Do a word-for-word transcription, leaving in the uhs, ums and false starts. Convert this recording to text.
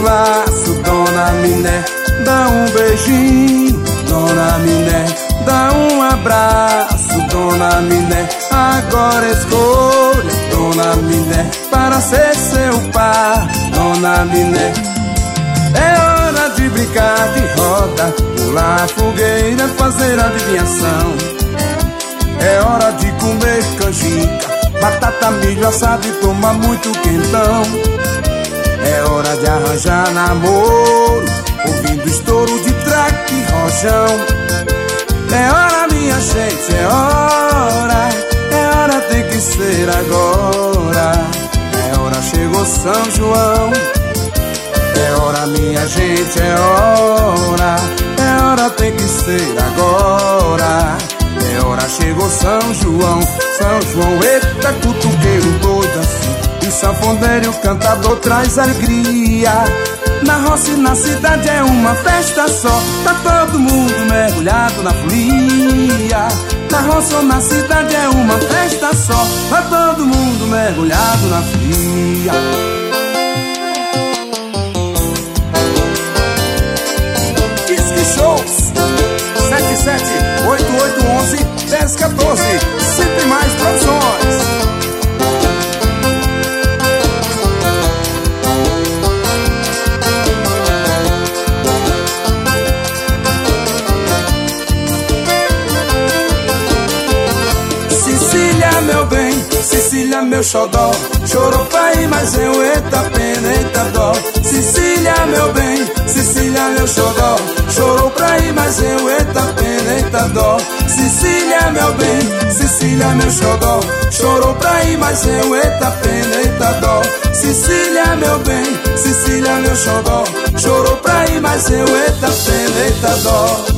laço, Dona Miné, dá um beijinho, Dona Miné, dá um abraço, Dona Miné. Agora escolha, Dona Miné, para ser seu par, Dona Miné. É hora de brincar de roda, pular a fogueira, fazer adivinhação. É hora de comer canjica, batata, milho assado e tomar muito quentão. É hora de arranjar namoro, ouvindo estouro de traque e rojão. É hora, minha gente, é hora, é hora, tem que ser agora. É hora, chegou São João. É hora, minha gente, é hora, é hora, tem que ser agora. É hora, chegou São João. São João, eita, cutuqueiro doido assim, e sanfoneiro, o cantador traz alegria. Na roça e na cidade é uma festa só, tá todo mundo mergulhado na folia. Na roça ou na cidade é uma festa só, tá todo mundo mergulhado na folia. Shows sete sete oito oito um um dez quatorze, sempre mais produções. Cecília, meu bem, Cecília, meu xodó, chorou pra ir, mas eu, eita pena, eita dó. Cecília, meu bem, Cecília, meu xodó, chorou pra ir, mas eu, eita pena, eita dó. Cecília, meu bem, Cecília, meu xodó, chorou pra ir, mas eu, eita pena, eita dó. Cecília, meu bem, Cecília, meu xodó, chorou pra ir, mas eu, eita pena, eita dó.